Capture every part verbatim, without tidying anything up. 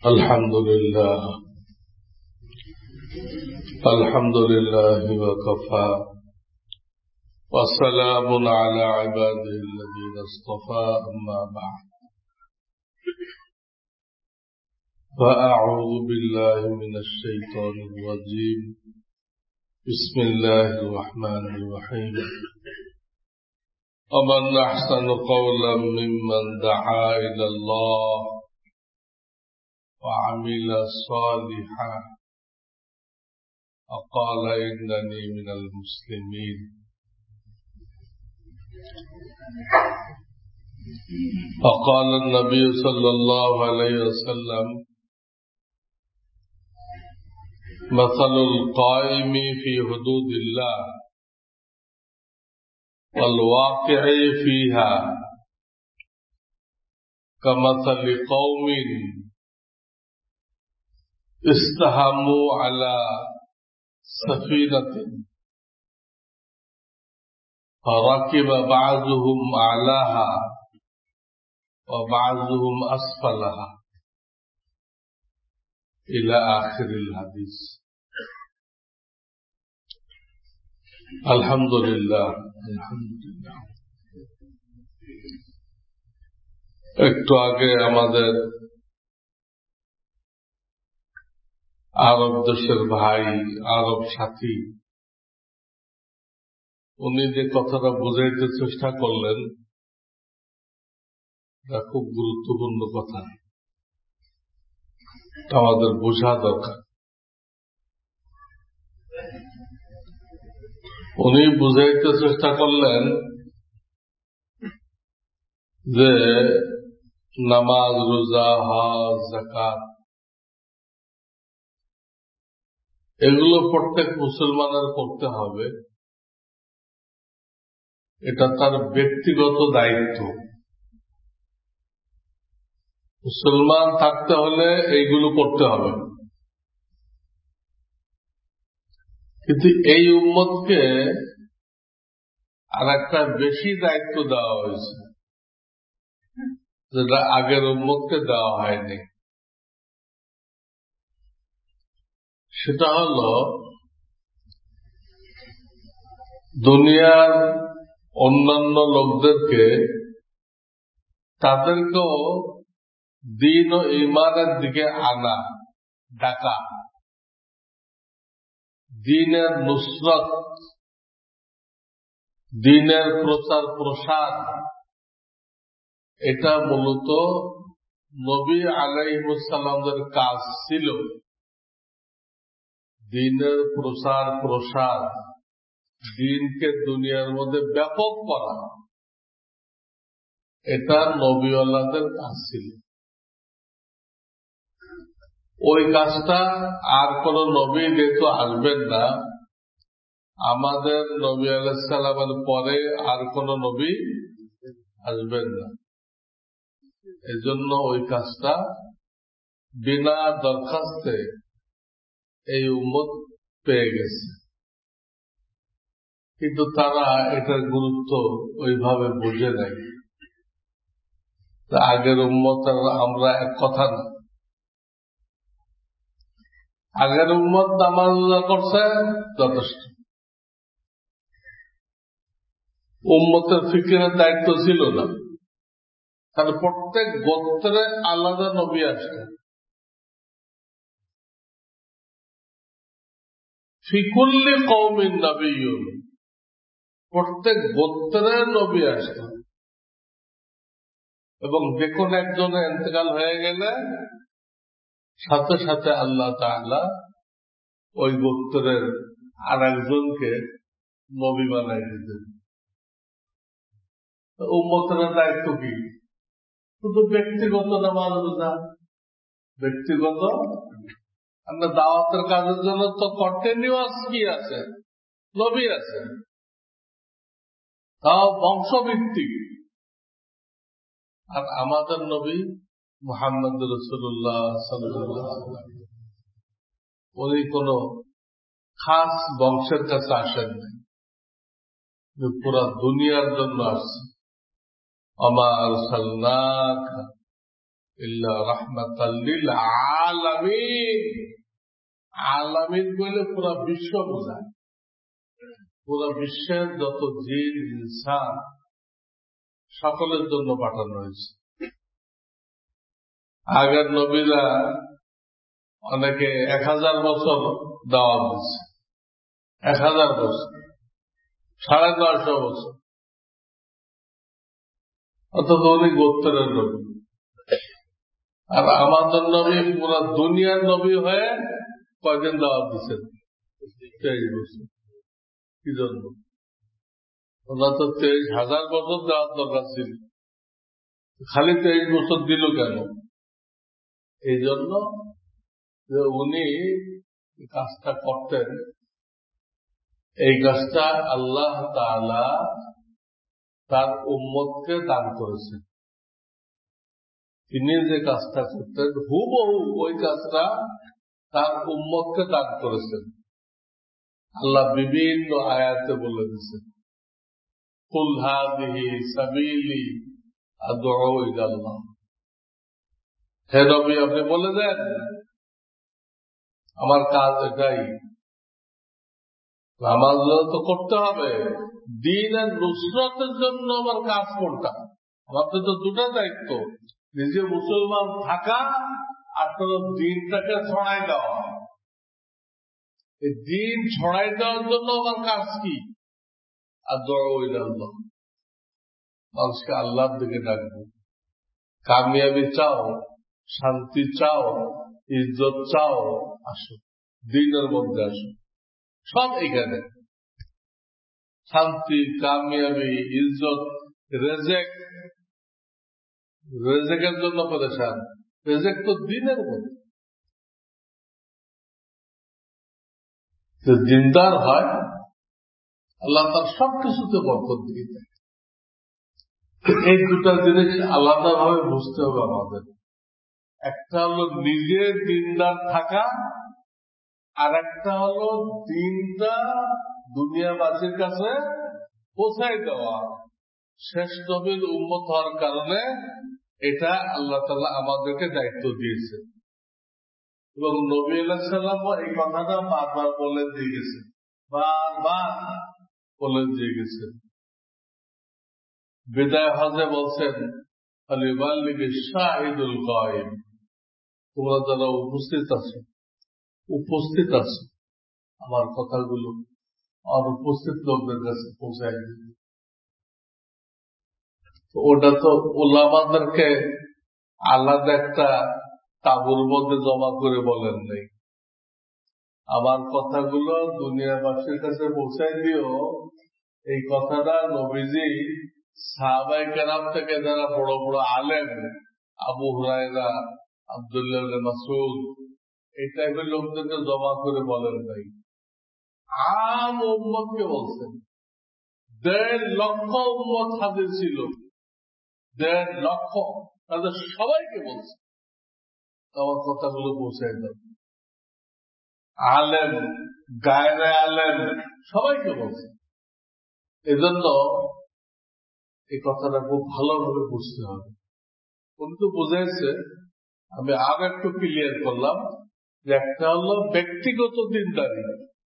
الحمد لله الحمد لله وكفى وسلام على عباده الذين اصطفى أما بعد فأعوذ بالله من الشيطان الرجيم بسم الله الرحمن الرحيم ومن أحسن قولا ممن دعا إلى الله وعمل صالحا وقال إنني من المسلمين وقال النبي صلى الله عليه وسلم مثل القائم في حدود الله والواقع فيها كمثل قوم استهموا على سفينة فركب بعضهم أعلاها وبعضهم أسفلها إلى آخر الحديث. الحمد لله الحمد لله একটু আগে আমাদের আরব দেশের ভাই আরব সাথী উনি যে কথাটা বুঝাইতে চেষ্টা করলেন এটা খুব গুরুত্বপূর্ণ কথা, আমাদের বোঝা দরকার। উনি বুঝাইতে চেষ্টা করলেন যে নামাজ, রোজা, হজ, যাকাত এগুলো প্রত্যেক মুসলমানের করতে হবে, এটা তার ব্যক্তিগত দায়িত্ব। মুসলমান থাকতে হলে এইগুলো করতে হবে, কিন্তু এই উম্মতকে আর একটা বেশি দায়িত্ব দেওয়া হয়েছে যেটা আগের উম্মতকে দেওয়া হয়নি। সেটা হল দুনিয়ার অন্যান্য লোকদেরকে তাদেরকেও দিন ও ঈমানের দিকে আনা, ডাকা, দিনের নুসরত, দিনের প্রচার প্রসার, এটা মূলত নবী আলাইহিস সালামের কাজ ছিল। দিনের প্রচার প্রসার, দিনকে দুনিয়ার মধ্যে ব্যাপক করা, এটা নবীওয়ালাদের কাজ ছিল। ওই কাজটা আর কোন নবী যেহেতু আসবেন না, আমাদের নবী আলাইহিস সালামের পরে আর কোন নবী আসবেন না, এজন্য ওই কাজটা বিনা দরখাস্তে এই উম্মত পেয়ে গেছে। কিন্তু তারা এটার গুরুত্ব ওইভাবে বুঝে নাই। আগের উম্মত আমরা এক কথা না, আগের উম্মত নামাজ রোজা করছে যথেষ্ট। উম্মতের ফিকিরের দায়িত্ব ছিল না, কারণ প্রত্যেক গোত্রে আলাদা নবী আসে। ফিকুল্লি কওমিন নবিয়্যুন, প্রত্যেক গোত্রে নবী আসে, এবং যে কোন একজনের ইন্তেকাল হয়ে গেলে সাথে সাথে আল্লাহ তাআলা ওই গোত্রের আর একজনকে নবী বানাই দিতেন। উম্মতের দায়িত্ব কি? শুধু ব্যক্তিগত নামাজ রোজা, ব্যক্তিগত। আমরা দাওয়াতের কাজের জন্য তো কন্টিনিউয়াস কি আছে, নবী আছে, তাও বংশভিত্তিক। আর আমাদের নবী মুহাম্মদ রাসূলুল্লাহ সাল্লাল্লাহু আলাইহি ওয়াসাল্লাম উনি কোন খাস বংশের কাছে আসেন নাই, পুরা দুনিয়ার জন্য আসছেন। আমা আরসালনাকা ইল্লা রাহমাতাল লিল আলামিন। আলামিন বলে পুরা বিশ্ব বোঝায়, পুরা বিশ্বের যত জিন ইনসান সকলের জন্য পাঠানো হয়েছে। আগের নবীরা অনেকে এক হাজার বছর দাওয়াত দিচ্ছে, এক হাজার বছর, সাড়ে নয়শো বছর, অর্থাৎ উনি গোত্রের নবী। আর আমাদের নবী পুরা দুনিয়ার নবী হয়ে কয়দিন দাওয়াত দিচ্ছেন? তেইশ বছর। কি জন্য? ওনার তো তেইশ হাজার বছর দেওয়ার দরকার ছিল, খালি তেইশ বছর দিল কেন? এই জন্য যে উনি কাজটা করতেন, এই কাজটা আল্লাহ তাআলা তার উম্মতকে দান করেছেন। তিনি যে কাজটা করতেন হুবহু ওই কাজটা তার উম্মতকে দান করেছেন। আল্লাহ বিভিন্ন আয়াতে বলে দিয়েছেন, কুল হাযিহি সাবিলি আদউ ইলাল্লাহ। হে নবী, আপনি বলে দেন আমার কাজ এটাই। আমার তো করতে হবে দ্বীনের নুসরতের জন্য। আমার কাজ কোনটা? আমাদের তো দুটা দায়িত্ব, নিজে মুসলমান থাকা আর তোর দ্বীনটাকে ছড়াই দেওয়া। এই দ্বীন ছড়াই দেওয়ার জন্য আমার কাজ কি? আদউ ইলাল্লাহ, মানুষকে আল্লাহর দিকে ডাকবো। কামিয়াবি চাও, শান্তি চাও, ইজ্জত চাও, আসো দ্বীনের মধ্যে আসো। সব এখানে শান্তি, কামিয়াবি, ইজ্জত, রেজেক। রেজেকের জন্য পরেশান, রেজেক তো দ্বীনের মধ্যে। যে দিনদার হয় আল্লাহ তার সব কিছুতে বরকত দিয়ে দেয়। এই দুটা জিনিস আলাদা ভাবে বুঝতে হবে আমাদের। একটা হলো নিজে দিনদার থাকা, আর একটা হলো দিনটা দুনিয়াবাসীর কাছে পৌঁছাই দেওয়া। শেষ নবীর উম্মত হওয়ার কারণে এটা আল্লাহ তাআলা আমাদেরকে দায়িত্ব দিয়েছে। এবং নবী আলাইহিস সালাম এই কথাটা বারবার বলে দিয়ে গেছে, বারবার বলে দিয়ে গেছেন। বিদায় হজে বলছেন, ফালিউবাল্লিগি শাহিদুল গায়ব, তোমরা যারা উপস্থিত আছো, উপস্থিত আছো আমার কথাগুলো আর উপস্থিত লোকদের কাছে পৌঁছায় দিবে। ওটা তো উলামাদেরকে আলাদা একটা তাবুর মধ্যে জমা করে বলেন নাই, আমার কথাগুলো দুনিয়াবাসীর কাছে পৌঁছায় দিও। এই কথাটা নবীজি সাহাবায়ে কেরাম থেকে যারা বড় বড় আলেম, আবু হুরায়রা, আব্দুল্লাহ ইবনে মাসউদ, এই টাইপের লোকদেরকে জমা করে বলেন নাই, আম উম্মতকে বলছেন। দেড় লক্ষ উম্মত হাজির ছিল, দেড় লক্ষ, তাদের সবাইকে বলছে আমার কথাগুলো পৌঁছায় দাও। আলেম, গায়রে আলেম, সবাইকে বলছে। এজন্য এই কথাটা খুব ভালোভাবে বুঝতে হবে। কিন্তু বুঝেছে, আমি আর একটু ক্লিয়ার করলাম যে একটা হলো ব্যক্তিগত দিনদারি,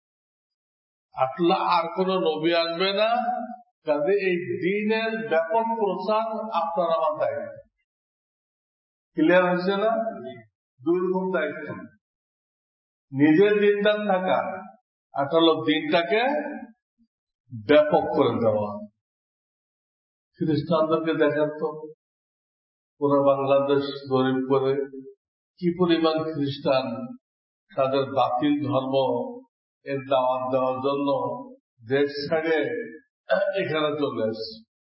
আটলা আর কোন নবী আসবে না, কাজে এই দ্বীনের ব্যাপক প্রচার আপনার আমার দায়িত্ব। ক্লিয়ার হয়েছে না? দুই রকম দায়িত্ব, নিজের দিনদার থাকা, আর হলো দিনটাকে ব্যাপক করে দেওয়া। খ্রিস্টানদেরকে দেখেন তো, পুরো বাংলাদেশ গরিব করে কি পরিমাণ খ্রিস্টান তাদের বাতিল ধর্ম এর দাওয়াত দেওয়ার জন্য দেশ ছেড়ে এখানে চলে আসছে।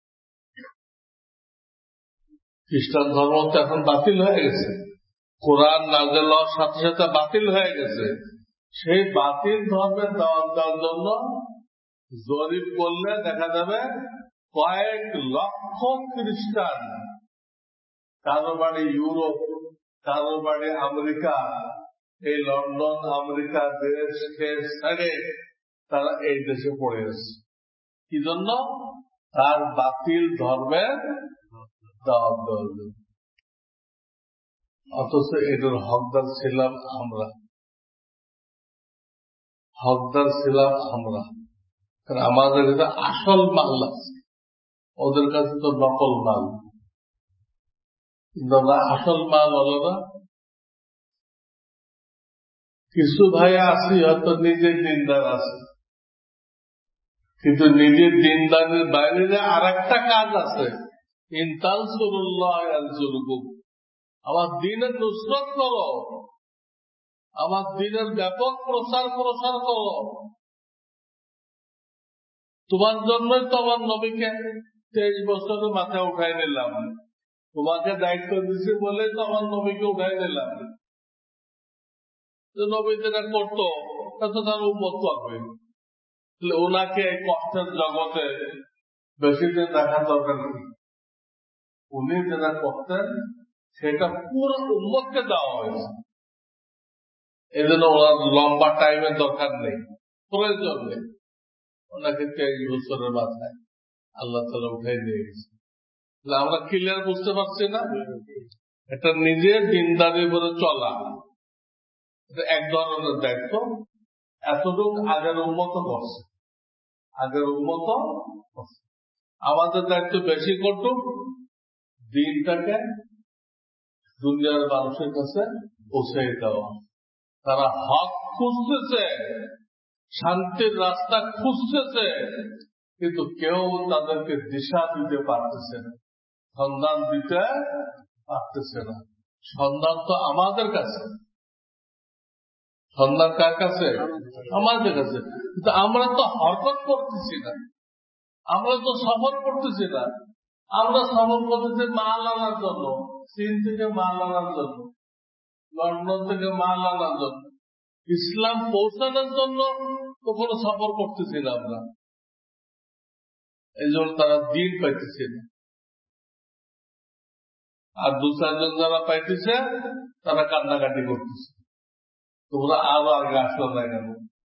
খ্রিস্টান ধর্ম তো এখন বাতিল হয়ে গেছে, কোরআন নাযিল হওয়ার সাথে সাথে বাতিল হয়ে গেছে। সেই বাতিল ধর্মের দাওয়াত দেওয়ার জন্য জরিপ করলে দেখা যাবে কয়েক লক্ষ খ্রিস্টান, কারো বাড়ি ইউরোপ, কারো বাড়ি আমেরিকা, এই লন্ডন আমেরিকা দেশ ছেড়ে তারা এই দেশে পড়ে আসছে। কি জন্য? তার বাতিল ধর্মের দাওয়াত দেওয়ার জন্য। অথচ এটার হকদার ছিলাম আমরা, হকদার ছিলাম আমরা। কারণ আমাদের কাছে আসল মাল আছে, ওদের কাছে তো নকল মাল। কিন্তু আমরা আসল মাল হলো না। কিছু ভাই আছি হয়তো নিজের দিনদার আছে, কিন্তু নিজের দিনদারের বাইরে যে আর একটা কাজ আছে, ইনতানসুরুল্লাহ ইয়ানসুরকুম, আমার দিনের নুসরত করো, আমার দিনের ব্যাপক প্রচার প্রসার করো। তোমার জন্যই তো আমার নবীকে তেইশ বছরের মাথায় উঠাই নিলাম, তোমাকে দায়িত্ব দিচ্ছি বলে তো আমার নবীকে উঠাই নিলাম। নবী যেটা করতো তা তার উম্মত করবে, ওনাকে কষ্টের জগতে বেশি দিন দেখার দরকার নেই। উনি যেটা করতেন সেটা পুরো উম্মতকে দেওয়া হয়েছে, এই জন্য ওনার লম্বা টাইমের দরকার নেই, প্রয়োজন নেই। ওনাকে তেইশ বছরের মাথায় আল্লাহ তাআলা উঠাই নিয়ে গেছে। আমরা ক্লিয়ার বুঝতে পারছি না? এটা নিজের দিনদারি করে চলা, এটা এক ধরনের দায়িত্ব। এতটুকু আগের উন্মত করছে, আগের উন্মত করছে। আমাদের দায়িত্ব বেশি করতুক, দিনটাকে দুনিয়ার মানুষের কাছে পৌঁছে দেওয়া। তারা হক খুঁজতেছে, শান্তির রাস্তা খুঁজতেছে, কিন্তু কেউ তাদেরকে দিশা দিতে পারতেছে না, সন্ধান দিতে পারতেছে না। সন্ধান তো আমাদের কাছে, সন্ধান কার কাছে? আমাদের কাছে। কিন্তু আমরা তো হরকত করতেছি না, আমরা তো সফর করতেছি না। আমরা সফর করতেছি মাল আনার জন্য, চীন থেকে মাল আনার জন্য, লন্ডন থেকে মাল আনার জন্য, ইসলাম পৌঁছানোর জন্য তো কোনো সফর করতেছি না আমরা। এই জন্য তারা দিন পাইতেছে না। আর দু চারজন যারা পাইতেছে তারা কান্নাকাটি করতেছে, তোমরা আরো আগে আসলো না কেন?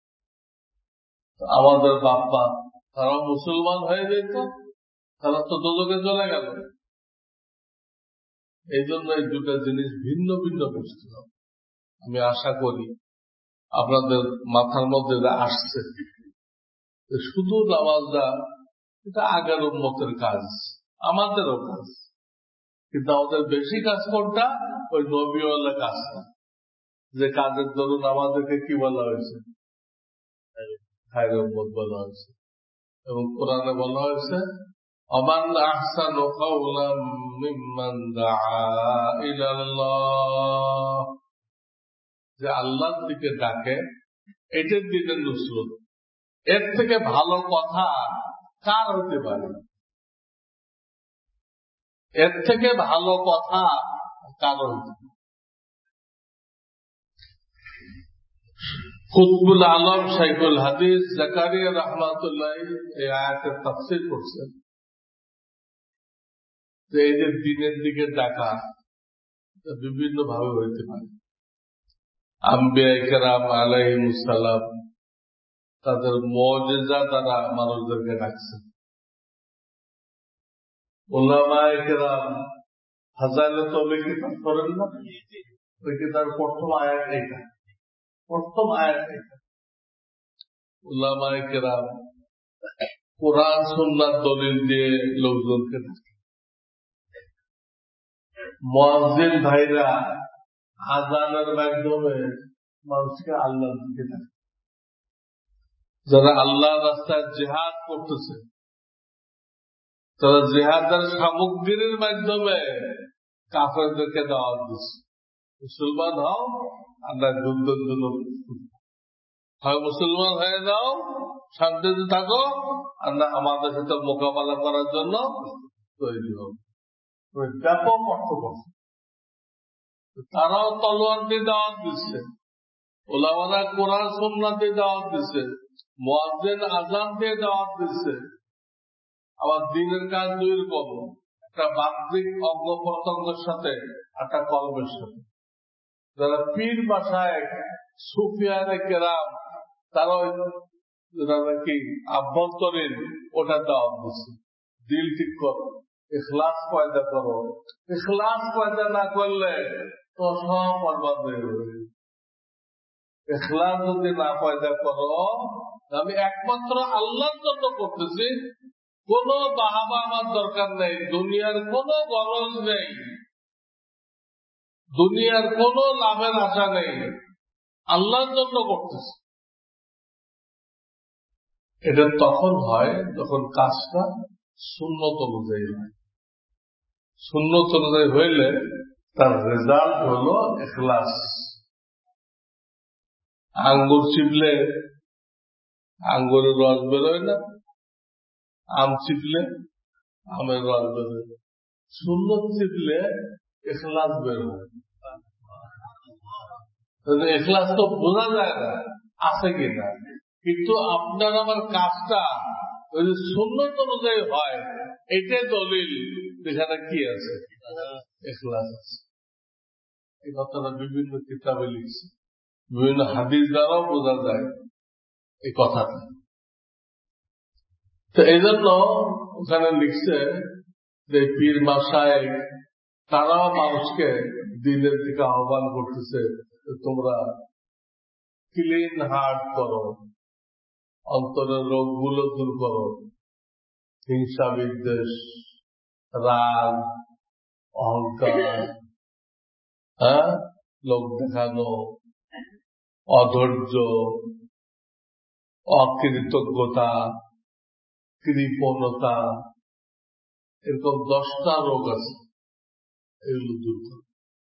আমাদের বাপ্পা তারাও মুসলমান হয়ে যেত, তারা তো দোজখে চলে গেল। এই জন্য এই দুটা জিনিস ভিন্ন ভিন্ন বুঝতে হবে। আমি আশা করি আপনাদের মাথার মধ্যে আসছে শুধু নামাজটা এটা আগের উম্মতের কাজ, আমাদেরও কাজ, কিন্তু আমাদের বেশি কাজ কোনটা? ওই নবীওয়ালা কাজটা, যে কাজের দরুন আমাদেরকে কি বলা হয়েছে? খায়রুল উম্মত বলা হয়েছে। এবং কোরআনে বলা হয়েছে আমান আহসানু কাওলাম মিম্মান দাআ ইলাল্লাহ, যে আল্লাহর দিকে ডাকে, এটার দিকে নুসরত। এর থেকে ভালো কথা কার হতে পারে? এর থেকে ভালো কথা কার হতে পারে? কুতুবুল আলম শাইখুল হাদিস জাকারিয়া রাহমাতুল্লাহ এই আয়াতের তাফসীর করছেন যে এই যে দিনের দিকে ডাকা বিভিন্ন ভাবে হইতে পারে। আম্বিয়া কেরাম আলাইহিস সালাম তাদের মুজিজা দ্বারা মানুষদেরকে ডাকছেন। উলামায়ে কেরাম ফাজাইলে তওবা কিতাব পড়েন না, ওই কিতাবের প্রথম আয়াত এটা, প্রথম আয়াত এটা। উলামায়ে কেরাম কোরআন সুন্নাহর দলিল দিয়ে লোকজনকে ডাকে। মুয়াজ্জিন ভাইরা আযানের মাধ্যমে মানুষকে আল্লাহর দিকে ডাকে। যারা আল্লাহর রাস্তায় জিহাদ করতেছে, তারা জিহাদের সামগ্রীর মাধ্যমে কাফেরদেরকে দাওয়াত দিচ্ছে, মুসলমান হও, আল্লাহ যুদ্ধের জন্য হয় মুসলমান হয়ে যাও, শান্তিতে থাকো, আর না আমাদের সাথে মোকাবেলা করার জন্য তৈরি হোক। ব্যাপক অর্থ করছে। তারাও তলোয়ার দিয়ে দাওয়াত দিচ্ছে, ওলামারা কোরআন সুন্নাহ দিয়ে দাওয়াত দিচ্ছে, মুয়াজ্জিন আযান দিয়ে দাওয়াত দিচ্ছে। আবার দিনের কাজ দুই রকম, একটা বাহ্যিক অঙ্গ প্রত্যঙ্গের সাথে, একটা কলমের সাথে। যারা পীর মাশায়েখ সুফিয়ানে কেরাম তারা কি আভ্যন্তরীণ ওটা দাওয়াত দিচ্ছে, দিল ঠিক করো, ইখলাস পয়দা করো। ইখলাস পয়দা না করলে তো সব বরবাদ হয়ে যাবে। ইখলাস যদি না পয়দা করো, আমি একমাত্র আল্লাহর জন্য করতেছি, কোন বাহাবা আমার দরকার নেই, দুনিয়ার কোন গরজ নেই, দুনিয়ার কোন লাভের আশা নেই, আল্লাহর জন্য করতেছি। এটা তখন হয় যখন কাজটা সুন্নত অনুযায়ী হয়। সুন্নত অনুযায়ী হইলে তার রেজাল্ট হলো ইখলাস। আঙ্গুর চিপলে আঙ্গুরের রস বেরোয় না, আম চিপলে আমের রস বেরোয়, সুন্নত চিপলে ইখলাস বের হয়। ইখলাস তো বোঝা যায় না আছে কিনা, কিন্তু আপনার আমার কাজটা যদি সুন্নত অনুযায়ী হয়, এটাই দলিল এখানে কি আছে, ইখলাস আছে। এই কথাটা বিভিন্ন কিতাবে লিখছে, বিভিন্ন হাদিস দ্বারাও বোঝা যায় এই কথাটা। তো এই জন্য ওখানে লিখছে যে পীর মাশায়েখ তারাও মানুষকে দিনের দিকে আহ্বান করতেছে, তোমরা ক্লিন হার্ট করো, অন্তরের রোগগুলো দূর করো, হিংসা বিদ্বেষ, রাগ, অহংকার, হ্যাঁ, লোক দেখানো, অধৈর্য, অকৃতজ্ঞতা, কৃপণতা, এরকম দশটা রোগ আছে, এগুলো দূর করে।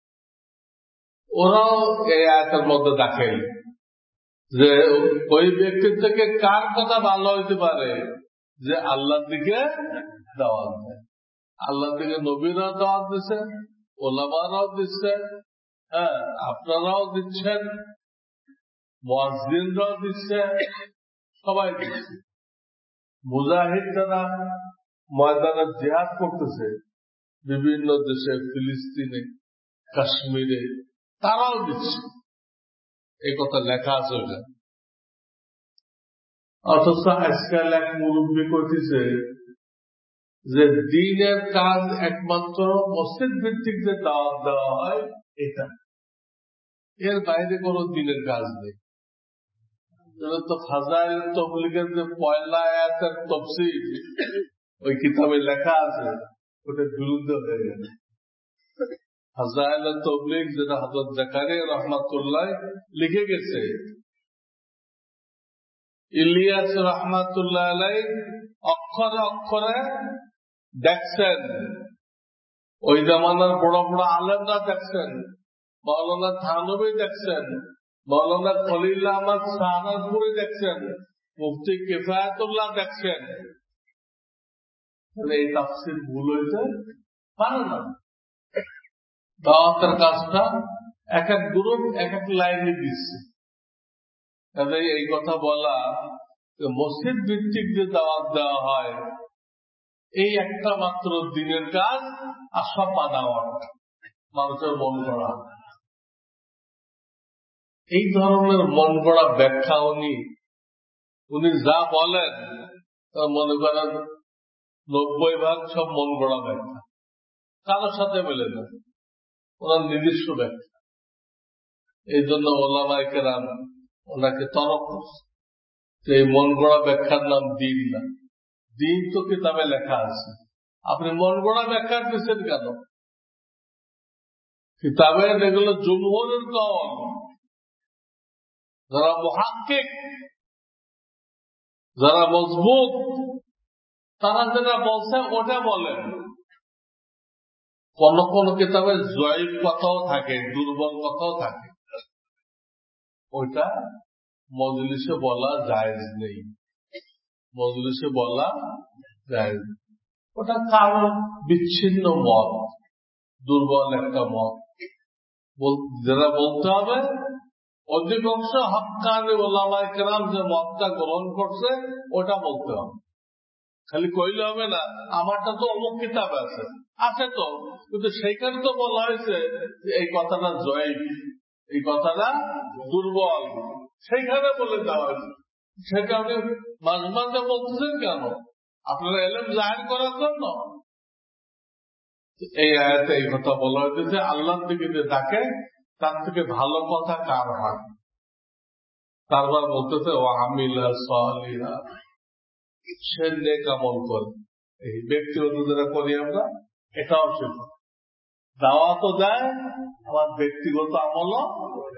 ওরাও এই আয়াতের মধ্যে দেখেন যে ওই ব্যক্তির থেকে কার কথা ভালো হইতে পারে যে আল্লাহর দিকে দাওয়াত দেয়। আল্লাহর দিকে নবীরাও দাওয়াত দিচ্ছে, ওলামারাও দিচ্ছে, হ্যাঁ আপনারাও দিচ্ছেন, মুয়াজ্জিনরাও দিচ্ছে, সবাই দিচ্ছে। মুজাহিদ যারা ময়দানে জিহাদ করতেছে বিভিন্ন দেশে, ফিলিস্তিনে, কাশ্মীরে, তারাও দিচ্ছে। এই কথা লেখা আছে ওইটা। অথচ আজকাল এক মুরব্বী করতেছে যে দ্বীনের কাজ একমাত্র মসজিদ ভিত্তিক যে দাওয়াত দেওয়া হয় এটা, এর বাইরে কোন দ্বীনের কাজ নেই। তো ফাজাইল তাবলীগের যে পয়লা আয়াতের তাফসীর ওই কিতাবে লেখা আছে, ওটার বিরুদ্ধে হয়ে গেছে। ফাজাইল তাবলীগ যেটা হযরত জাকারিয়া রাহমাতুল্লাহ লিখে গেছে, ইলিয়াস রাহমাতুল্লাহ আলাইহি অক্ষরে অক্ষরে দেখছেন, ওই জামানার বড় বড় আলেমরা দেখছেন, মাওলানা থানভী দেখছেন, মাওলানা খলিল আহমদ সাহারানপুরি দেখছেন, মুফতি কিফায়াতুল্লাহ দেখছেন। তাহলে এই তাফসীর ভুল হইতে পারে না। দাওয়াতের কাজটা এক এক গ্রুপ এক এক লাইনে দিচ্ছে। তাহলে এই কথা বলা মসজিদ ভিত্তিক যে দাওয়াত দেওয়া হয় এই একটা মাত্র দিনের কাজ, আর সব বানাওয়াট, মানুষের মন গড়া। এই ধরনের মন গড়া ব্যাখ্যা উনি উনি যা বলেন মনে করেন নব্বই ভাগ সব মন গড়া ব্যাখ্যা, কারোর সাথে মেলে না, ওনার নিজস্ব ব্যাখ্যা। এই জন্য ওলামায়ে কেরাম ওনাকে তরক করছে। এই মন গড়া ব্যাখ্যার নাম দিন না, দিন তো কিতাবে লেখা আছে, আপনি মন গড়া ব্যাখ্যা দিচ্ছেন কেন? কিতাবে এগুলো জুমহুরের কওল, যারা মুহাক্কিক, যারা মজবুত, তারা যেটা বলছে ওটা বলেন। কোন কোন কিতাবে জয়ীফ কথাও থাকে, দুর্বল কথাও থাকে, ওইটা মজলিসে বলা জায়েজ নেই, মজলিসে বলা জায়েজ। ওটা কারণ বিচ্ছিন্ন মত, দুর্বল একটা মত, যেটা বলতে হবে অধিকাংশ হক্কানি ওলামায়ে কেরাম যে মতটা গ্রহণ করছে ওটা বলতে হবে। খালি কইলে হবে না আমারটা তো অমুক কিতাব আছে, আছে তো, কিন্তু সেইখানে তো বলা হয়েছে যে এই কথাটা জয়ীফ, এই কথাটা দুর্বল, সেইখানে বলে দেওয়া হয়েছে। সেটা আপনি মাঝে মাঝে বলতেছেন কেন? আপনারা এলেম জাহির করার জন্য। এই আয়াতে এই কথা বলা হয়েছে, আল্লাহর দিকে যে ডাকে তার থেকে ভালো কথা কার হয়। তারপর বলতেছে ও আমিলা সালিহা, সে নেক আমল করে। এই ব্যক্তিগত যেটা করি আমরা, এটাও সে দাওয়াতও দেয়, আমার ব্যক্তিগত আমলও করে।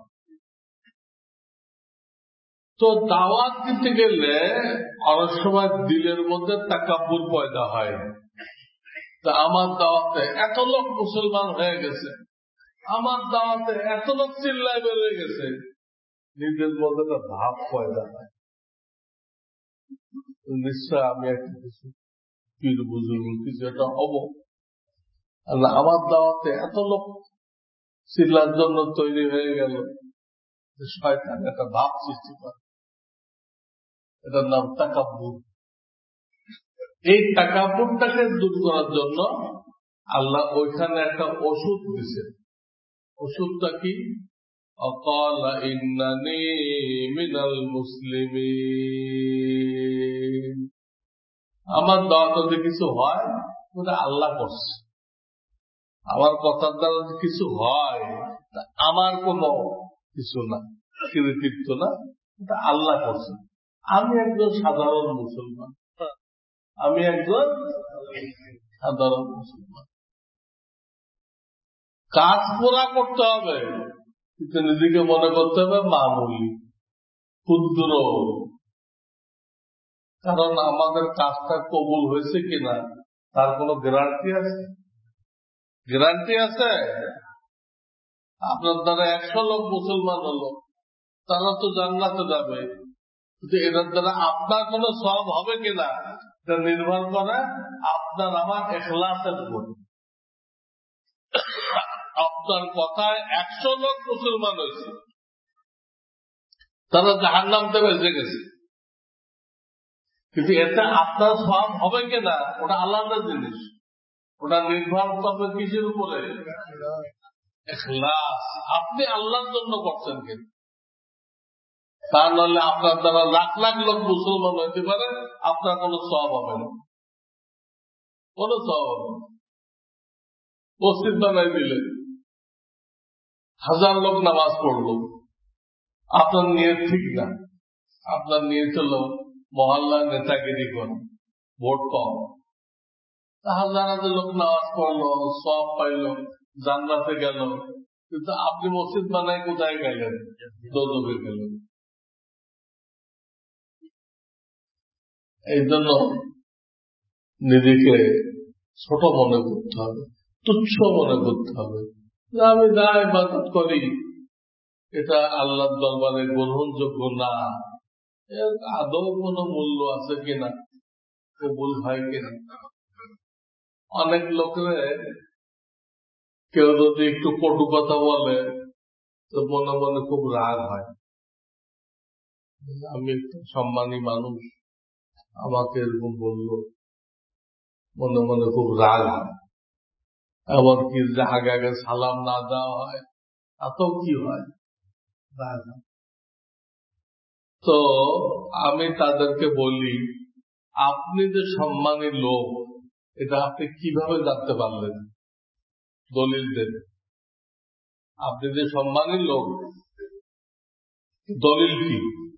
তো দাওয়াত দিতে গেলে অনেক সময় দিলের মধ্যে তাকাব্বুর পয়দা হয়। তা আমার দাওয়াতে এত লোক মুসলমান হয়ে গেছে, আমার দাওয়াতে এত লোক চিল্লায় বের হয়ে গেছে, নিজের মধ্যে একটা ভাব পয়দা হয়, নিশ্চয় আমি একটা কিছু পীর বুজুর্গ কিছু একটা হব। আমার দাওয়াতে এত লোক চিল্লার জন্য তৈরি হয়ে গেল, শয়তান একটা ভাব সৃষ্টি করে, এটার নাম তাকাব্বুর। এই তাকাব্বুরটাকে দূর করার জন্য আল্লাহ ওইখানে একটা ওষুধ দিছে। ওষুধটা কি? অকাল ইন্নানি মিনাল মুসলিমিন। আমার দাওয়াতে যদি কিছু হয় ওটা আল্লাহ করছে, আমার কথার দ্বারা যদি কিছু হয় আমার কোনো কিছু না, কৃতিত্ব না, এটা আল্লাহ করছে। আমি একজন সাধারণ মুসলমান, আমি একজন সাধারণ মুসলমান। কাজ পুরা করতে হবে, কিন্তু নিজেকে মনে করতে হবে মামুলি, ক্ষুদ্র। কারণ আমাদের কাজটা কবুল হয়েছে কিনা তার কোনো গ্যারান্টি আছে? গ্যারান্টি আছে? আপনার দ্বারা একশো লোক মুসলমান হলো, তারা তো জান্নাতে যাবে, কিন্তু এটার দ্বারা আপনার কোনো সওয়াব হবে কিনা এটা নির্ভর করে আপনার আমার ইখলাসের উপর। আপনার কথায় একশো লোক মুসলমান হয়েছে, তারা জাহান্নাম থেকে বেঁচে গেছে, কিন্তু এতে আপনার সওয়াব হবে কিনা ওটা আলাদা জিনিস। ওটা নির্ভর করবে কিসের উপরে? ইখলাস। আপনি আল্লাহর জন্য করছেন কিনা। তা নাহলে আপনার দ্বারা লাখ লাখ লোক মুসলমান হইতে পারে, আপনার কোনো সওয়াব হবে না, কোনো সওয়াব হবে না। মসজিদ বানাই দিলেন, হাজার লোক নামাজ পড়লো, আপনার নিয়ত ঠিক না, আপনার নিয়ত হলো মহল্লার নেতাগিরি করেন, ভোট পাও। হাজার হাজার লোক নামাজ পড়লো, সওয়াব পাইল, জান্নাতে গেল, কিন্তু আপনি মসজিদ বানাই কোথায় গেলেন? দোজখে গেলেন। এই জন্য নিজেকে ছোট মনে করতে হবে, তুচ্ছ মনে করতে হবে। আমি যা ইবাদত করি এটা আল্লাহর দরবারে গ্রহণযোগ্য না, এর আদৌ কোনো মূল্য আছে কিনা, কবুল হয় কিনা। অনেক লোকের কেউ যদি একটু কটু কথা বলে তো মনে মনে খুব রাগ হয়। আমি একটু সম্মানী মানুষ, আমাকে এরকম বললো, মনে মনে খুব রাগ হয়। এমনকি আগে আগে সালাম না দেওয়া হয়, এত কি হয়, রাগ হয়। তো আমি তাদেরকে বলি, আপনি যে সম্মানী লোক এটা আপনি কিভাবে জানতে পারলেন? দলিল দেন। আপনি যে সম্মানী লোক, দলিল কি?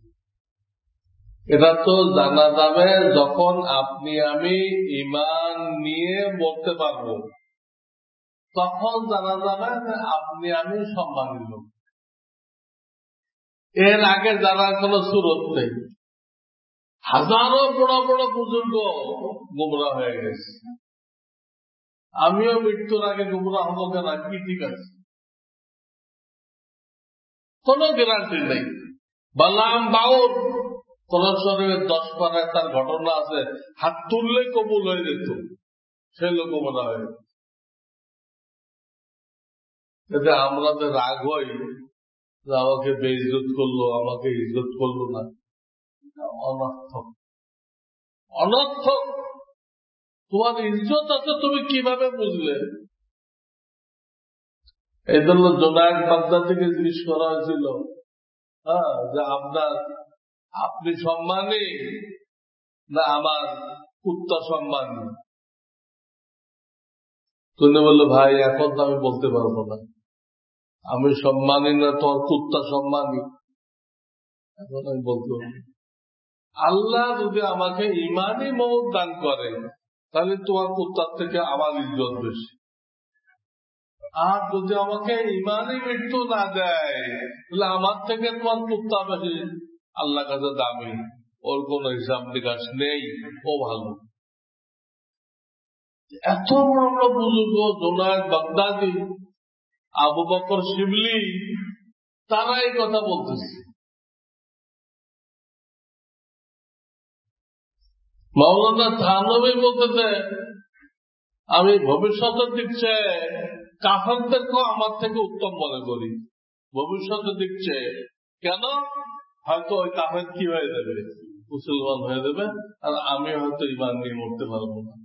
এটা তো জানা যাবে যখন আপনি আমি ঈমান নিয়ে বলতে পারবো, তখন জানা যাবে যে আপনি আমি সম্মানী লোক। এর আগে জানার কোন সুরত নেই। হাজারো বড় বড় বুজুর্গ গুমরা হয়ে গেছে, আমিও মৃত্যুর আগে গুমরা হবো কেন? কি ঠিক আছে? কোন গ্যারান্টি নেই। বালাম বাউর কোন শরীরের দশ পাড়ায় তার ঘটনা আছে, হাত তুললেই কবুল হয়ে যেত, সে লোক গুমরা হয়ে গেছে। এতে আমরা যে রাগ হই যে আমাকে বেইজ্জত করলো, আমাকে ইজ্জত করলো না, অনর্থক, অনর্থক। তোমার ইজ্জত আছে তুমি কিভাবে বুঝলে? এই জন্য জোনায়েদ বাগদাদীকে জিজ্ঞেস করা হয়েছিল, হ্যাঁ, যে আপনার আপনি সম্মানী না আমার কুত্তা সম্মানী? তুমি বললো ভাই এখন তো আমি বলতে পারবো না, আমি সম্মানী না, তোমার কুত্তা সম্মানী, এখন আমি বলতে পারবো। আল্লাহ যদি আমাকে ইমানই মওত দান করে তাহলে তোমার কুত্তার থেকে আমার ইজ্জত বেশি, আর যদি আমাকে ইমানই মৃত্যু না দেয় তাহলে আমার থেকে তোমার কুত্তা বেশি আল্লাহ কাছে দামি, ওর কোন হিসাব নিকাশ নেই, ও ভালো। এত বড় বড় বুজুর্গ জুনায়েদ বাগদাদি, আবু বকর শিবলি, তারা এই কথা বলতেছে। মাওলানা থানভী বলতেছে আমি ভবিষ্যতের দিক চেয়ে কাফেরদেরকেও আমার থেকে উত্তম মনে করি, ভবিষ্যতের দিক চেয়ে। কেন? হয়তো ওই কাফের কি হয়ে যাবে, মুসলমান হয়ে যাবে, আর আমি হয়তো ইমান নিয়ে মরতে পারবো না।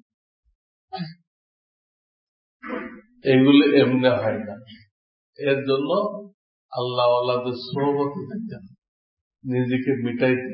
এগুলি এমনি হয় না, এর জন্য আল্লাহ আল্লাহদের সোহবতে থাকতেন, নিজেকে মিটাইতে।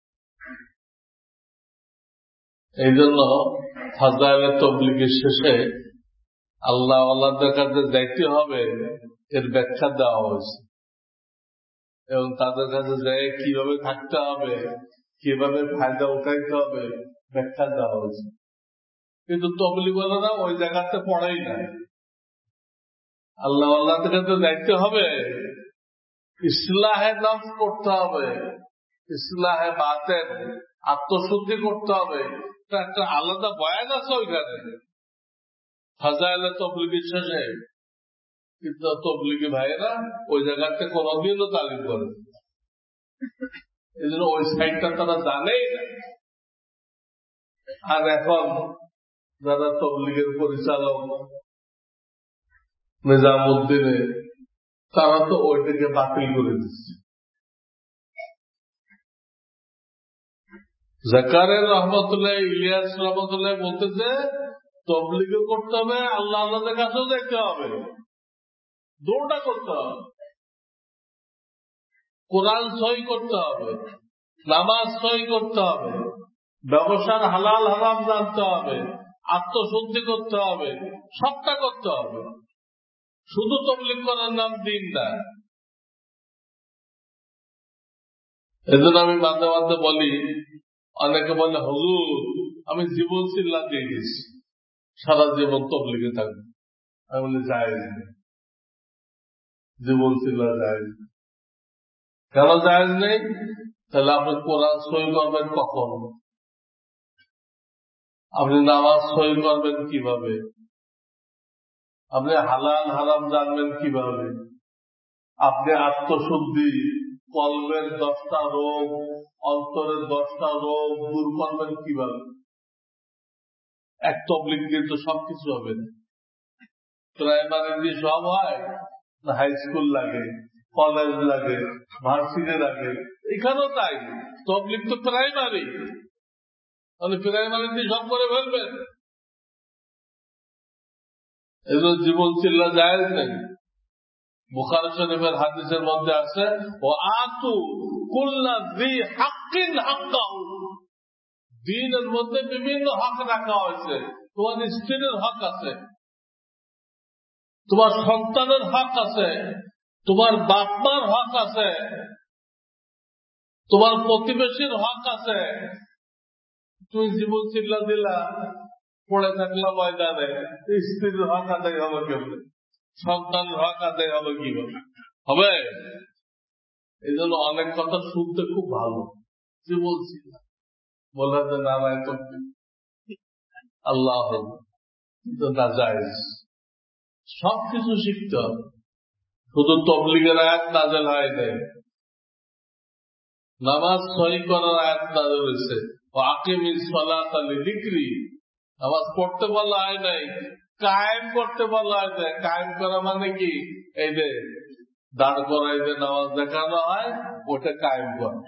এই জন্য ফাজাইলে তাবলীগের শেষে আল্লাহ আল্লাহদের কাছে যাইতে হবে এর ব্যাখ্যা দেওয়া হয়েছে, এবং তাদের কাছে যাই কিভাবে থাকতে হবে, কিভাবে ফায়দা উঠাইতে হবে ব্যাখ্যা দেওয়া হয়েছে। কিন্তু তাবলীগওয়ালারা ওই জায়গাতে পড়েই না। আল্লাহ আল্লাহদের কাছে যাইতে হবে, ইসলাহে নফস করতে হবে, ইসলাহে বাতেন, আত্মশুদ্ধি করতে হবে। একটা আলাদা বয়ান আছে ওইখানে ফাজাইলে তাবলীগের শেষে, কিন্তু তাবলীগী ভাইয়েরা ওই জায়গাতে কোনদিনও তালিম করে, এই জন্য ওই সাইডটা তারা জানেই না। আর এখন যারা তাবলীগের পরিচালক নিজামুদ্দিনে, তারা তো ওইটাকে বাতিল করে দিচ্ছে। জাকারিয়া রহমতুল্লাহ, ইলিয়াস রহমতুল্লাহ বলতেছে তাবলীগও করতে হবে, আল্লাহ আল্লাহদের কাছেও দেখতে হবে, দুটা করতে হবে। কোরআন সহি করতে হবে, নামাজ সহি করতে হবে, ব্যবসার হালাল হারাম জানতে হবে, আত্মশুদ্ধি করতে হবে, সবটা করতে হবে। শুধু তাবলীগ করার নাম দিন না। এজন্য আমি মাঝে মাঝে বলি, অনেকে বলে হুজুর আমি জীবন চিল্লা দিয়ে দিচ্ছি, সারা জীবন তাবলীগে থাকবে। আমি বলি জায়েজ নেই, জীবন চিল্লা জায়েজ নেই। কেন জায়েজ নেই? তাহলে আপনি কোরআন সহি করবেন কখন? আপনি নামাজ সহি করবেন কিভাবে? আপনি হালাল হারাম জানবেন কিভাবে? আপনি আত্মশুদ্ধি, কলবের দশটা রোগ, অন্তরের দশটা রোগ দূর করবেন কিভাবে? এক তাবলীগ দিয়ে তো সবকিছু হবে না। প্রাইমারি দিয়ে সব হয় না, হাই স্কুল লাগে, কলেজ লাগে, ভার্সিটি লাগে, এখানেও তাই। তাবলীগ তো প্রাইমারি, তাহলে প্রাইমারি দিয়ে সব করে ফেলবেন। এগুলো জীবন চিল্লা জায়েজ নেই। বুখারী শরীফের হাদিসের মধ্যে আছে, ও আতু কুল্লা যী হাক্কিন হাক্কাহু, দ্বীনের মধ্যে বিভিন্ন হক রাখা হয়েছে। তোমার স্ত্রীর হক আছে, তোমার সন্তানের হক আছে, তোমার বাপ মার হক আছে, তোমার প্রতিবেশীর হক আছে। তুমি জীবন চিল্লা দিলা, পড়ে থাকলা ময়দানে, স্ত্রীর হক আদায় হবে কেমন? সন্তানের হক আদায় হবে কিভাবে? হবে? এই জন্য অনেক কথা শুনতে খুব ভালো, যে বলছি বলে যে না না তো আল্লাহ কিন্তু না জায়েজ। সবকিছু শিখতে হবে, শুধু তাবলীগের আয়াত নাযিল হয় নাই, নামাজ সহি করার আয়াত নাযিল হয়েছে, আকিমিস সালাতা লিযিকরি, নামাজ পড়তে বলা হয় নাই, কায়েম করতে বলা হয়েছে। কায়েম করা মানে কি? এই যে দাঁড় করাই যে নামাজ দেখানো হয়, ওটা কায়েম করা।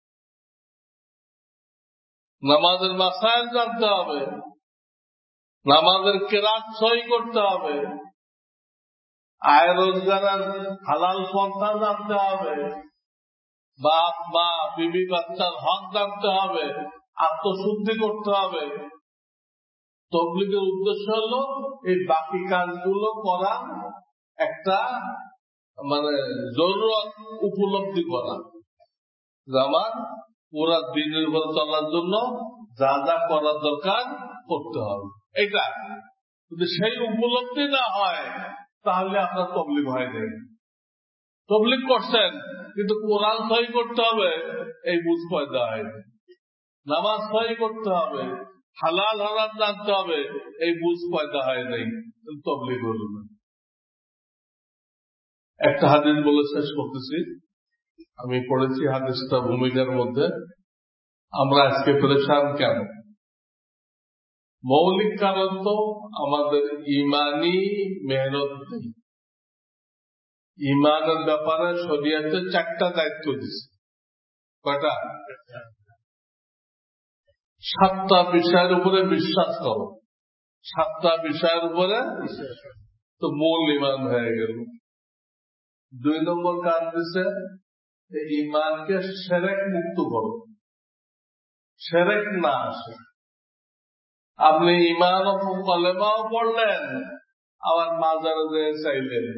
নামাজের মাসাইল জানতে হবে, নামাজের কেরাত সহি করতে হবে, আয় রোজগারের হালাল পন্থা জানতে হবে, বাপ মা বিবি বাচ্চার হক জানতে হবে, আত্মশুদ্ধি করতে হবে। তবলিগের উদ্দেশ্য হলো এই বাকি কাজগুলো করা, একটা মানে জরুরত উপলব্ধি করা, যে আমার পুরা দিনের উপর চলার জন্য যা যা করার দরকার করতে হবে। এটা যদি সেই উপলব্ধি না হয় তাহলে আপনার তবলিগ হয় নাই। তবলিগ করছেন কিন্তু কোরআন সহি করতে হবে এই বুঝ পয়দা হয়নি, নামাজ সহি করতে হবে, হালাল হারাম জানতে হবে এই বুঝ পয়দা হয় নাই, তবলিগ হল না। একটা হাদিস বলে শেষ করতেছি, আমি পড়েছি হাদিসটা ভূমিকার মধ্যে। আমরা আজকে পরেশান কেন? মৌলিক কারণ তো আমাদের ইমানি মেহনত নেই। ইমানের ব্যাপারে শরীয়তে চারটা দায়িত্ব দিচ্ছে। কয়টা? সাতটা বিষয়ের উপরে বিশ্বাস করো, সাতটা বিষয়ের উপরে তো মূল ইমান হয়ে গেল। দুই নম্বর কাজ দিচ্ছে ইমানকে শিরক মুক্ত করো, শিরক না আসে। আপনি ইমান ও কলেমাও পড়লেন, আবার মাজারে যেয়ে চাইলেন,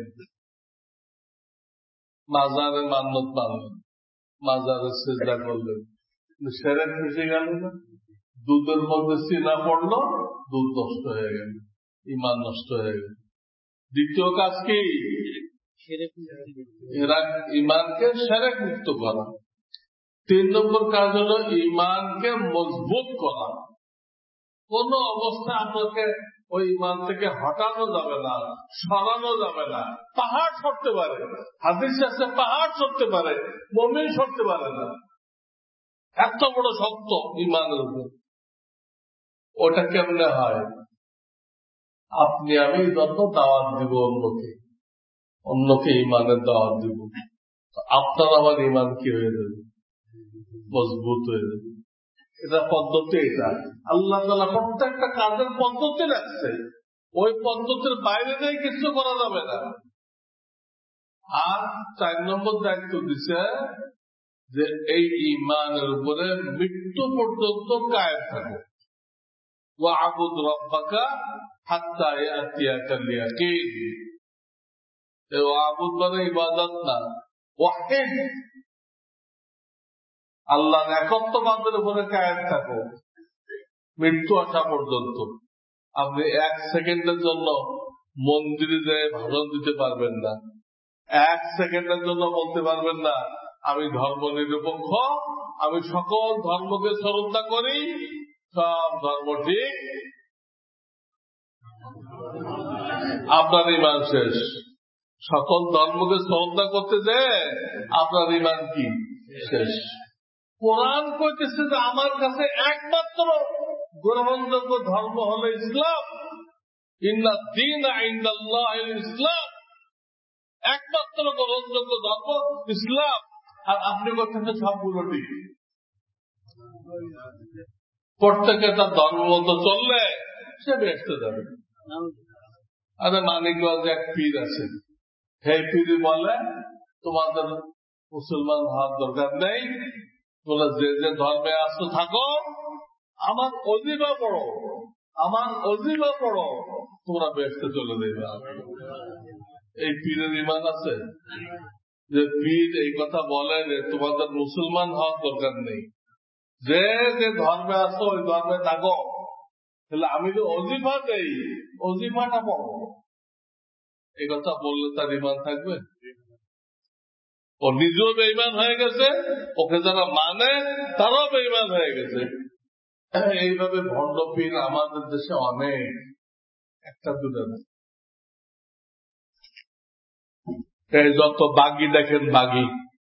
মাজারে মান্যত মানলেন, মাজারে সিজদা করলেন, শিরক মিশে গেল না? দুধের মধ্যে চিনা পড়লো, দুধ নষ্ট হয়ে গেল, ইমান নষ্ট হয়ে গেল। দ্বিতীয় কাজ কি? এরা ইমানকে শিরক মুক্ত করা। তিন নম্বর কাজ হলো ইমানকে মজবুত করা। কোন অবস্থায় আপনাকে ওই ইমান থেকে হটানো যাবে না, সরানো যাবে না। পাহাড় সরতে পারে, হাদিস আছে পাহাড় সরতে পারে, মুমিন সরতে পারে না। এত বড় শক্ত ইমানের উপর। ওটা কেমনে হয়? আপনি আমি যত দাওয়াত দিব অন্যকে, অন্যকে ইমানের দাওয়াত দিব, আপনার আমার ইমান কি হয়ে যাবে? মজবুত হয়ে যাবে। এটা পদ্ধতি। এটা আল্লাহ তাআলা প্রত্যেকটা কাজের পদ্ধতি রাখছে, ওই পদ্ধতির বাইরে দিয়ে কিছু করা যাবে না। আর চার নম্বর দায়িত্ব দিচ্ছে যে এই ইমানের উপরে মৃত্যু পর্যন্ত কায়েম থাকো। ওয়া'বুদ রাব্বাকা হাত্তা ইয়াতিয়াকাল ইয়াকিন। এই ওয়া'বুদ মানে ইবাদত না, ওয়াহিদ, আল্লাহর একত্ববাদের উপরে কায়েম থাকো মৃত্যু আসা পর্যন্ত। আপনি এক সেকেন্ডের জন্য মন্দিরে যেয়ে ভাষণ দিতে পারবেন না, এক সেকেন্ডের জন্য বলতে পারবেন না আমি ধর্ম নিরপেক্ষ, আমি সকল ধর্মকে শ্রদ্ধা করি, সব ধর্ম ঠিক, আপনার ইমান শেষ। সকল ধর্মকে শ্রদ্ধা করতে যে আপনার ইমান কি শেষ। কোরআন কইতেছে যে আমার কাছে একমাত্র গ্রহণযোগ্য ধর্ম হলো ইসলাম। ইন্না দীনা ইনদাল্লাহিল ইসলাম, একমাত্র গ্রহণযোগ্য ধর্ম ইসলাম। আর আপনি বলছেন সবগুলো ঠিক। প্রত্যেকে তার ধর্ম মতো চললে সে বেহেশতে যাবে। আরে মানিকগঞ্জ এক পীর আছে, সেই পীর বলে তোমাদের মুসলমান হওয়ার দরকার নেই, তোমরা যে যে ধর্মে আসতে থাকো, আমার অজিবা পড়ো, আমার অজিবা পড়ো, তোমরা বেহেশতে চলে দেবে। এই পীরের ইমান আছে যে পীর এই কথা বলে যে তোমাদের মুসলমান হওয়ার দরকার নেই, যে যে ধর্মে আসো ওই ধর্মে থাকো। তাহলে আমি যে অজিফা দেই, অজিফাটা পড়ো, এই কথা বললে তার ইমান থাকবে? ও নিজেও বেঈমান হয়ে গেছে, ওকে যারা মানে তারাও বেঈমান হয়ে গেছে। এইভাবে ভণ্ড পীর আমাদের দেশে অনেক, একটা দুটা না। যত বাগি দেখেন, বাগি,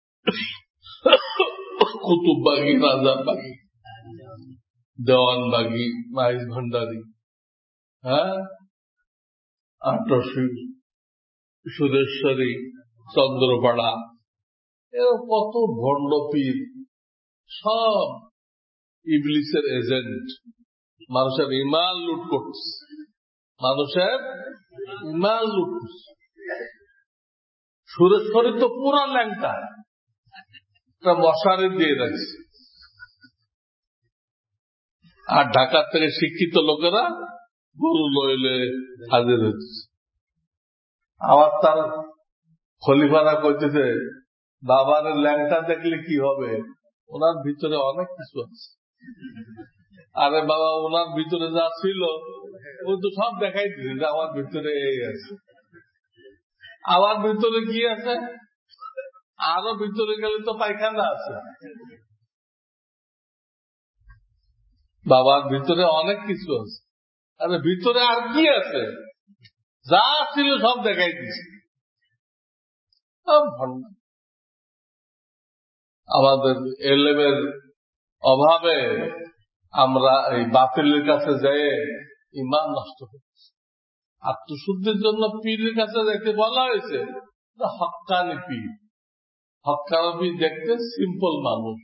কুতুব বাগি, রাজা বাগি, দেওয়ান বাগি, মাইজ ভান্ডারী, হ্যাঁ, আটশী, সুরেশ্বরী, চন্দ্রপাড়া, এর কত ভণ্ড পীর, সব ইবলিসের এজেন্ট। মানুষের ইমান লুট করছে, মানুষের ইমান লুট করছে। সুরেশ্বরী তো পুরা ল্যাংটা, একটা মশারি দিয়ে রাখছে। আর ঢাকার থেকে শিক্ষিত লোকেরা গরু লইলে হাজির হচ্ছে। আবার তার খলিফারা কইতেছে বাবার ল্যাংটা দেখলে কি হবে, ওনার ভিতরে অনেক কিছু আছে। আরে বাবা, ওনার ভিতরে যা ছিল ও তো সব দেখাই দিচ্ছে যে আমার ভিতরে এই আছে। আমার ভিতরে কি আছে? আরো ভিতরে গেলে তো পায়খানা আছে। বাবার ভিতরে অনেক কিছু আছে। আরে ভিতরে আর কি আছে? যা ছিল সব দেখাই দিচ্ছে। আমাদের এলেমের অভাবে আমরা এই বাতিলের কাছে যেয়ে ইমান নষ্ট করছি। আত্মশুদ্ধির জন্য পীরের কাছে যাইতে বলা হয়েছে, হক্কানি পীর। হক্কানি পীর দেখতে সিম্পল মানুষ,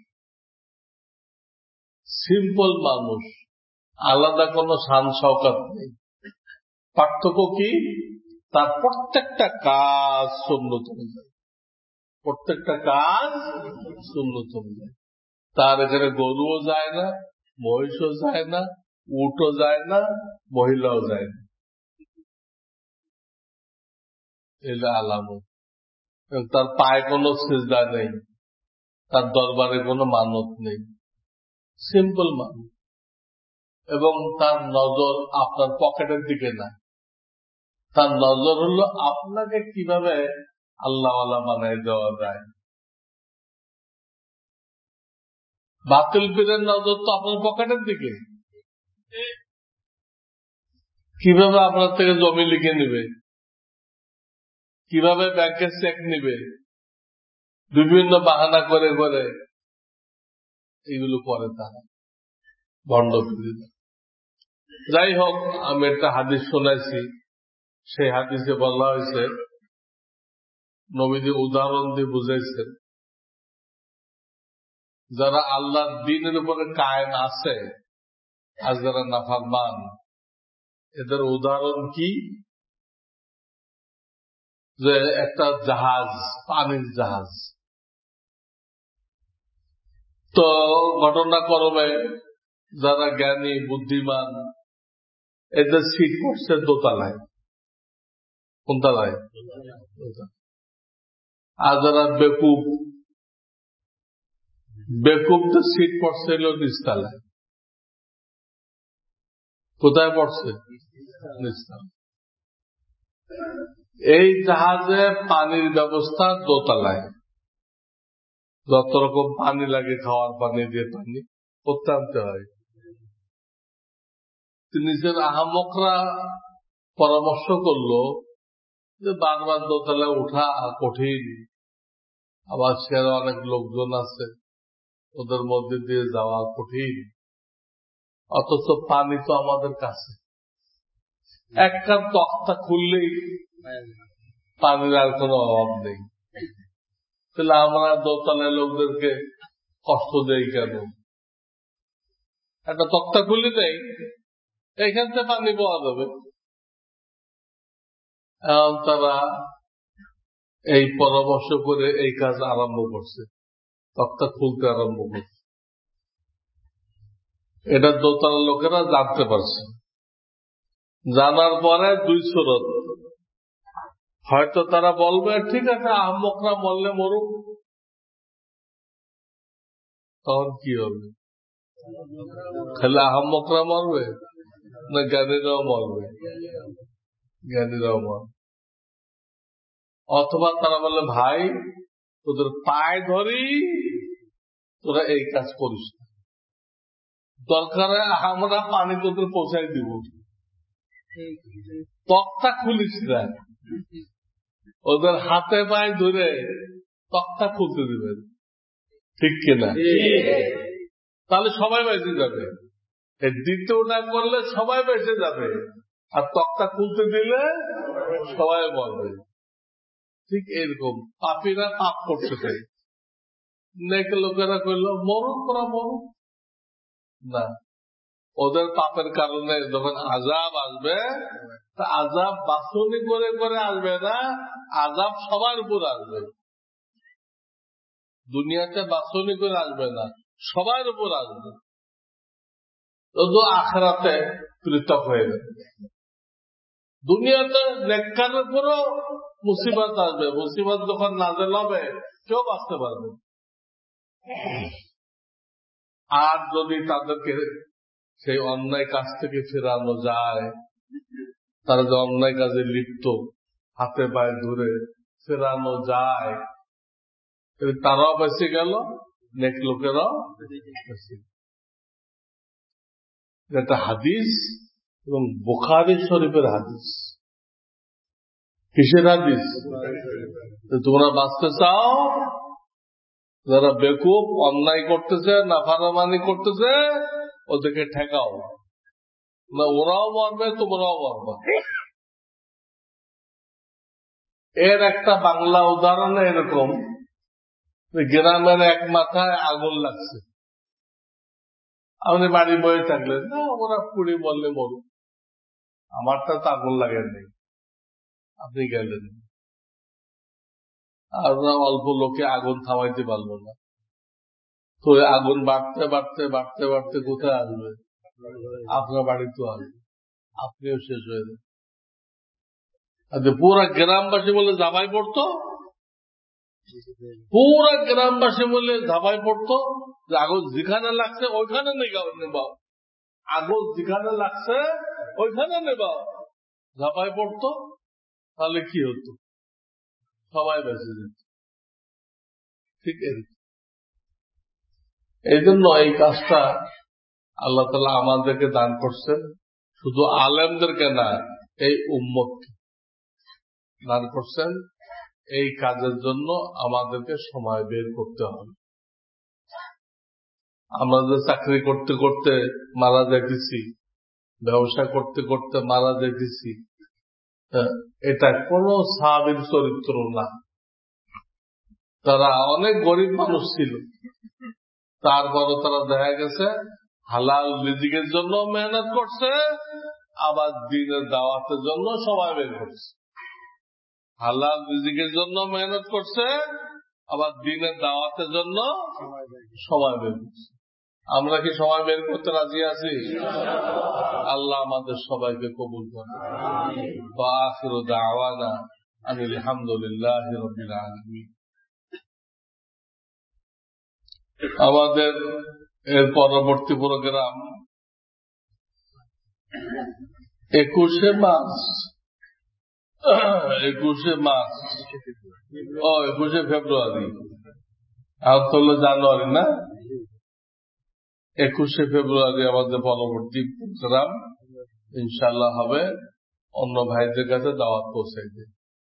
সিম্পল মানুষ, আলাদা কোনো শান শওকত নেই। পার্থক্য কি? তার প্রত্যেকটা কাজ সুন্নত অনুযায়ী, প্রত্যেকটা কাজ সুন্নত অনুযায়ী। তার এখানে গরুও যায় না, মহিষও যায় না, উটও যায় না, মহিলাও যায় না। এটা আলামত। তার পায়ে কোনো সিজদা নেই, তার দরবারে কোনো মানত নেই, সিম্পল মানুষ। এবং তার নজর আপনার পকেটের দিকে না, তার নজর হলো আপনাকে কিভাবে আল্লাহওয়ালা বানাই দেওয়া যায়। বাতিল পীরের নজর তো আপনার পকেটের দিকে, কিভাবে আপনার থেকে জমি লিখে নিবে, কিভাবে ব্যাংকের চেক নিবে, বিভিন্ন বাহানা করে করে এগুলো করে তারা ভণ্ড পীরেরা। যাই হোক, আমি একটা হাদিস শোনাইছি, সেই হাদিসে বলা হয়েছে, নবীজি উদাহরণ দিয়ে বুঝাইছেন, যারা আল্লাহর দ্বীনের উপরে কায়েম আছে আর যারা নাফরমান, এদের উদাহরণ কি? যে একটা জাহাজ, পানির জাহাজ, তো ঘটনাক্রমে যারা জ্ঞানী বুদ্ধিমান এদের সিট পড়ছে দোতলায়। কোন তলায়? আর যারা বেকুব, বেকুবদের সিট পড়ছে হল নিচতলায়। কোথায় পড়ছে? নিচতলায়। এই জাহাজে পানির ব্যবস্থা দোতলায়, যত রকম পানি লাগে, খাওয়ার পানি দিয়ে পানি করতে আনতে হয়। নিজের আহামকরা পরামর্শ করলো যে বারবার দোতলায় উঠা কঠিন, আবার সেখানে অনেক লোকজন আছে, ওদের মধ্যে দিয়ে যাওয়া কঠিন, অথচ পানি তো আমাদের কাছে, এক কাপ তক্তা খুললেই পানির আর কোনো অভাব নেই। তাহলে আমরা দোতলায় লোকদেরকে কষ্ট দেই কেন? একটা তক্তা খুলে দেই, এইখান থেকে পানি পাওয়া যাবে। এখন তারা এই পরামর্শ করে এই কাজ আরম্ভ করছে, তক্তা খুলতে আরম্ভ করছে। এটা দোতলার লোকেরা জানতে পারছে। জানার পরে দুই সুরত, হয়তো তারা বলবে ঠিক আছে আহম্মকরা মরলে মরুক, তখন কি হবে? খালি আহম্মকরা মরবে না জ্ঞানীরাও মরবে? জ্ঞানীরাও মরবে। অথবা তারা বলে ভাই তোদের পায়ে ধরি, তোরা এই কাজ করিস না, দরকারে আমরা পানি তোদের পৌঁছাই দিব, তক্তা খুলিস না। ওদের হাতে পায়ে ধরে তক্তা খুলতে দিবেন, ঠিক কিনা? তাহলে সবাই বেঁচে যাবে। দ্বিতীয়টা করলে সবাই বেঁচে যাবে, আর তক্তা খুলতে দিলে সবাই মরবে। ঠিক এরকম পাপীরা পাপ করছে, তাই নেক লোকেরা কইল মরুক, ওরা মরুক না। ওদের পাপের কারণে যখন আযাব আসবে, তা আযাব বাছনি করে করে আসবে না, আযাব সবার উপর আসবে। দুনিয়াতে বাছনি করে আসবে না, সবার উপর আসবে। শুধু আখিরাতে পৃথক হয়ে যাবে। দুনিয়াতে নেককারের উপরও মুসিবত আসবে, মুসিবত যখন নাযিল হবে কেউ বাঁচতে পারবে। আর যদি তাদেরকে সেই অন্যায় কাজ থেকে ফেরানো যায়, তারা যে অন্যায় কাজে লিপ্ত, হাতে পায়ে ধরে ফেরানো যায়, তারাও বেঁচে গেল, নেক লোকেরাও বেঁচে গেল। এটা হাদিস এবং বুখারী শরীফের হাদিস। কিসের হাদিস? তোমরা বাঁচতে চাও, যারা বেকুব অন্যায় করতেছে, নাফরমানি করতেছে, ওদেরকে ঠেকাও, না ওরাও মরবে তোমরাও মরবে। এর একটা বাংলা উদাহরণ এরকম, গ্রামের এক মাথায় আগুন লাগছে, আপনি বাড়ি বয়ে থাকলেন, না ওরা পুড়ি বললে মরুক, আমারটা তো আগুন লাগেন নেই, আপনি গেলেন, আর অল্প লোকে আগুন থামাইতে পারলো না, তো আগুন বাড়তে বাড়তে বাড়তে বাড়তে কোথায় আসবে? আপনার বাড়িতেও আসবে, আপনিও শেষ হয়ে যাবেন। পুরা গ্রামবাসী বলে ঝাঁপাই পড়তো, পুরা গ্রামবাসী বলে ঝাঁপাই পড়তো যে আগুন যেখানে লাগছে ওইখানে নেবাও, আগুন যেখানে লাগছে ওইখানে নেবাও, ঝাঁপাই পড়তো। তাহলে কি হতো? সবাই বেঁচে যেত। ঠিক আছে, এই জন্য এই কাজটা আল্লাহ তাআলা আমাদেরকে দান করছেন, শুধু আলেমদেরকে না, এই উম্মতকে দান করছেন। এই কাজের জন্য আমাদেরকে সময় বের করতে হবে। আমরা যে চাকরি করতে করতে মারা যাইতেছি, ব্যবসা করতে করতে মারা যাইতেছি, এটা কোন সাহাবীর চরিত্র না। তারা অনেক গরিব মানুষ ছিল, তারপরও তারা দেখা গেছে হালাল রিজিকের জন্য মেহনত করছে, আবার দ্বীনের দাওয়াতের জন্য সময় বের করছে। হালাল রিজিকের জন্য মেহনত করছে, আবার দ্বীনের দাওয়াতের জন্য সময় বের করছে। আমরা কি সময় বের করতে রাজি আছি? আল্লাহ আমাদের সবাইকে কবুল করেন। ওয়া আখিরু দাওয়ানা আনিল হামদুলিল্লাহি রাব্বিল আলামিন। আমাদের এর পরবর্তী প্রোগ্রাম একুশে মার্চ একুশে মার্চ ও একুশে ফেব্রুয়ারি, আর তো হলো জানুয়ারি না, একুশে ফেব্রুয়ারি আমাদের পরবর্তী প্রোগ্রাম ইনশাআল্লাহ হবে। অন্য ভাইদের কাছে দাওয়াত পৌঁছাই দেয়।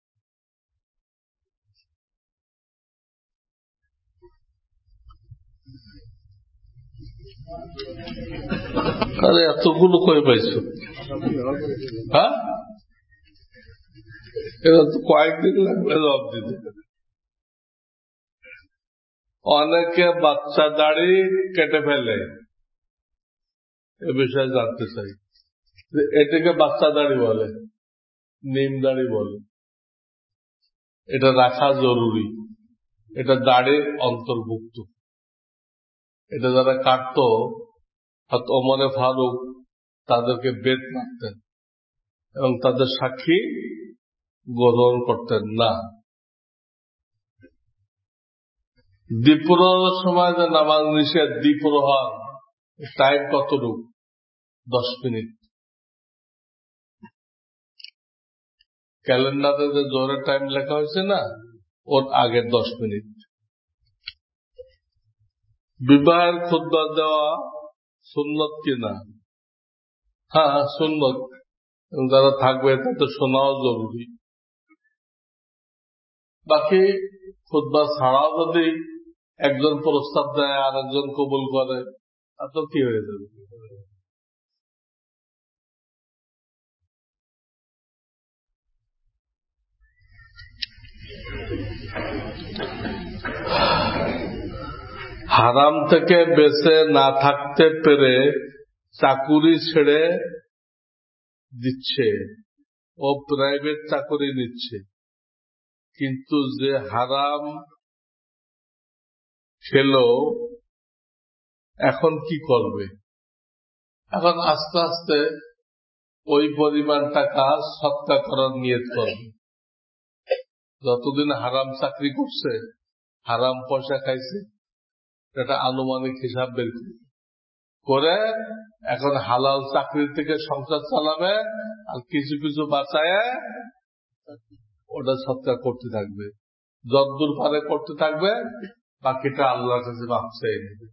আরে এতগুলো কই পাইছো? হ্যাঁ, এটা তো কয়েকদিন লাগবে জবাব দিতে। অনেকে বাচ্চা দাড়ি কেটে ফেলে, এ বিষয়ে জানতে চাই। এটাকে বাচ্চা দাড়ি বলে, নিম দাড়ি বলে, এটা রাখা জরুরি, এটা দাড়ির অন্তর্ভুক্ত। এটা যারা কাটত, ওমরে ফারুক তাদেরকে বেত মারতেন এবং তাদের সাক্ষী গ্রহণ করতেন না। দ্বীপ্রহরের সময় যে নামাজ নিষেধ, দ্বীপ্রহর টাইম কতটুকু? দশ মিনিট। ক্যালেন্ডারে যে জোহরের টাইম লেখা হয়েছে না, ওর আগে দশ মিনিট। বিবাহের খুতবা দেওয়া সুন্নত কিনা? হ্যাঁ সুন্নত, যারা থাকবে তাদের শোনাও জরুরি। বাকি খুতবা ছাড়াও যদি একজন প্রস্তাব দেয় আর একজন কবুল করে, তা তো কি হয়ে যাবে? হারাম থেকে বেঁচে না থাকতে পেরে চাকুরি ছেড়ে দিচ্ছে, ও প্রাইভেট চাকুরি নিচ্ছে, কিন্তু যে হারাম খেলো এখন কি করবে? এখন আস্তে আস্তে ওই পরিমাণ টাকা সৎকা করার নিয়ত করবে। যতদিন হারাম চাকরি করছে, হারাম পয়সা খাইছে, এটা আনুমানিক হিসাব বের করে এখন হালাল চাকরি থেকে সংসার চালাবে, আর কিছু কিছু বাঁচায় ওটা সৎকার করতে থাকবে, যতদূর পারে করতে থাকবে, বাকিটা আল্লাহর কাছে মাপ চেয়ে নেবে।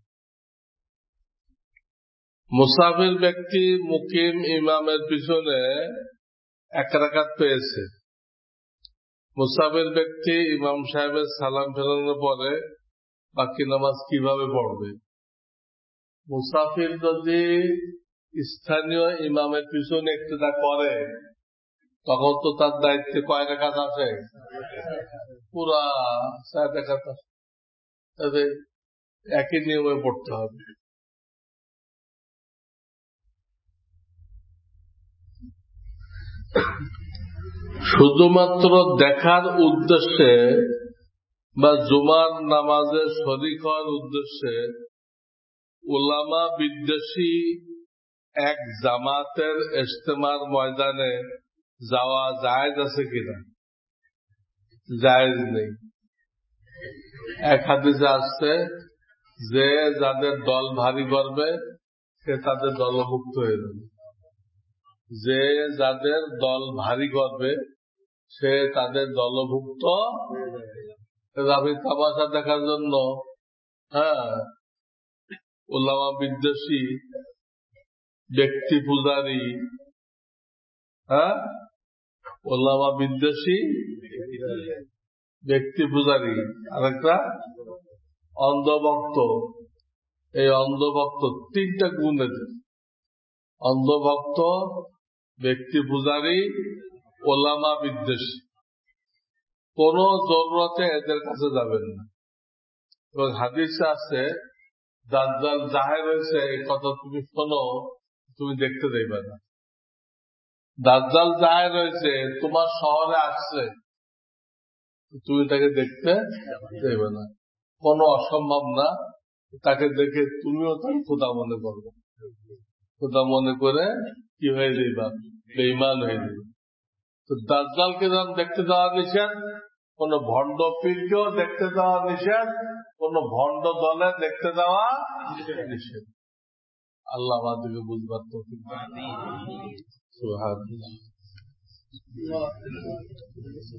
মুসাফির ব্যক্তি মুকিম ইমামের পিছনে এক রাকাত পেয়েছে। মুসাফির ব্যক্তি ইমাম সাহেবের সালাম ফেরানোর পরে বাকি নামাজ কিভাবে পড়বে? মুসাফির যদি স্থানীয় ইমামের পিছনে ইক্তেদা করে, তখন তো তার দায়িত্বে কয় রাকাত আছে? পুরা চার রাকাত আছে। তাদের একই নিয়মে পড়তে হবে। শুধুমাত্র দেখার উদ্দেশ্যে বা জুমার নামাজে শরীক হওয়ার উদ্দেশ্যে উলামা বিদ্বেষী এক জামাতের ইজতেমার ময়দানে যাওয়া জায়েজ আছে কিনা? জায়েজ নেই। এক হাদিসে আসছে যে যাদের দল ভারী করবে সে তাদের দলভুক্ত হয়ে যাবে। যে যাদের দল ভারী করবে সে তাদের দলভুক্ত। আমি তামাশা দেখার জন্য হ্যাঁ উলামা বিদ্বেষী ব্যক্তি পূজারী হ্যাঁ ওলামা বিদ্বেষী ব্যক্তি পূজারী আর একটা অন্ধভক্ত। এই অন্ধভক্ত তিনটা গুণ এদের: অন্ধভক্ত, ব্যক্তি পূজারী, ওলামা বিদ্বেষী। কোন জরুরতে এদের কাছে যাবেন না। এবং হাদিসে আছে দাজ্জাল জাহের হয়েছে, এই কথা তুমি শোনো, তুমি দেখতে দেবে না। দাজ্জাল জাহের হয়েছে, তোমার শহরে আসছে, তুমি তাকে দেখতে দেবে না। কোন অসম্ভব না, তাকে দেখে তুমিও তাকে খোদা মনে করবে। খোদা মনে করে কি হয়ে যাইবা? বেঈমান হয়ে যাবে। তো দাজ্জালকে যখন দেখতে দেওয়া নিষেধ, কোন ভণ্ড পীরকেও দেখতে দেওয়া নিষেধ, কোন ভণ্ড দলে দেখতে দেওয়া নিষেধ। আল্লাহ আমাদেরকে বুঝবার তৌফিক দান করুন। সুবহানাল্লাহ।